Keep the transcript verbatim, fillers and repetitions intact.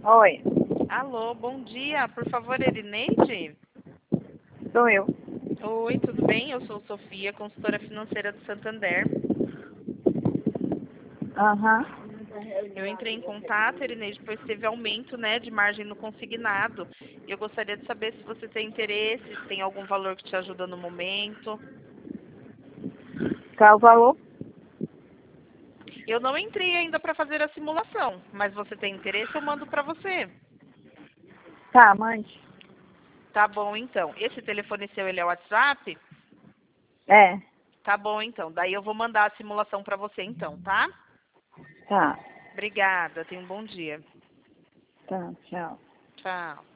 Oi, Alô, bom dia. Por favor, Erineide? sou eu. Oi, tudo bem? Eu sou Sofia, consultora financeira do Santander. Aham. Eu entrei em contato, Erineide, pois teve aumento, né, de margem no consignado. E eu gostaria de saber se você tem interesse, se tem algum valor que te ajuda no momento. Qual o valor? Eu não entrei ainda para fazer a simulação, mas você tem interesse, eu mando para você. Tá, mande. Tá bom, então. Esse telefone seu, ele é o WhatsApp? É, Tá bom, então. Daí eu vou mandar a simulação para você, então, tá? tá. Obrigada. Tenha um bom dia. Tá, tchau. Tchau.